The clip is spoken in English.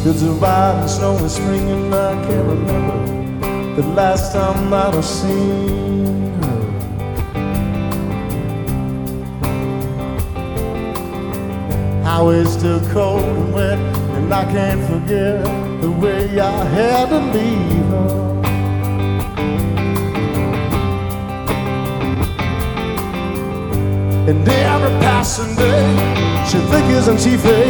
It's a white and snowy spring, and I can't remember the last time that I've seen her. Highway's still cold and wet, and I can't forget the way I had to leave her. And every passing day she figures and she fades.